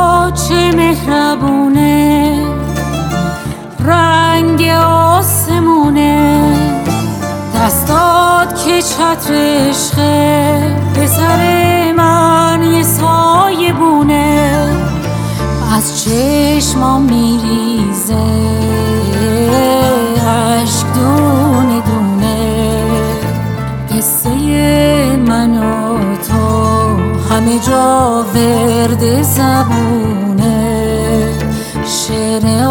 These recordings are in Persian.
چشما چه مهربونه، رنگ آسمونه، دستات که چتر عشقه، به سر من یه سایه بونه، از چشمام میریزه عشق دونه دونه. قصه من و تو همه جا ورد زبونه، شعر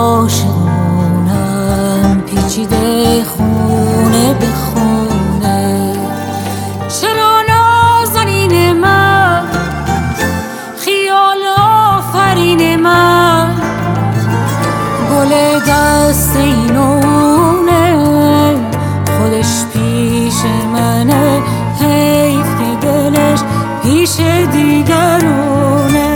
عاشقونم پیچیده خونه به خونه. چرا نازنین من، خیال آفرین من، گل دست اینونه، خودش پیش منه، حیف که دلش پیش دیگرونه.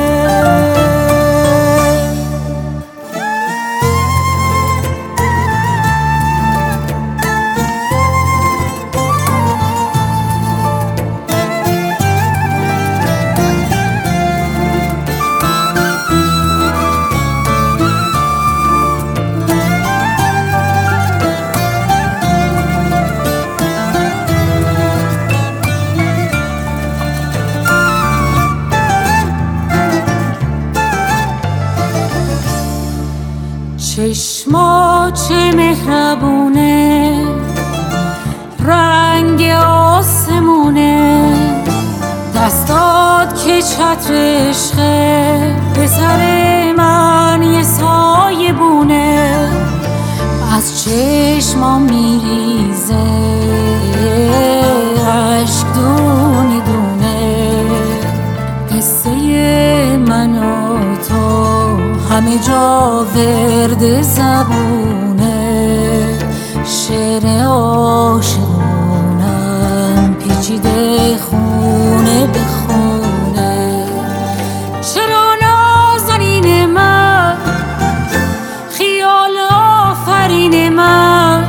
چشما چه مهربونه، رنگ آسمونه، دستات که چتر عشقه، به سر من یه سایه بونه، از چشمام میریزه عشق دونه دونه. قصه من و تو همه جا ورد زبونه، شعر عاشقونم پیچیده خونه به خونه. چرا نازنین من، خیال آفرین من،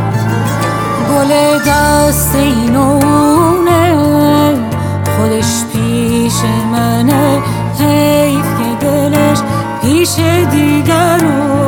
گل دست اینونه، خودش پیش منه، حیف که دلش پیش دیگرون.